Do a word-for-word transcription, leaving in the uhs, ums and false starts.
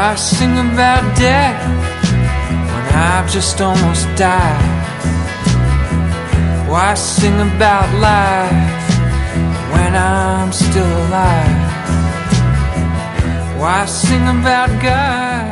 Why sing about death when I've just almost died? Why sing about life when I'm still alive? Why sing about God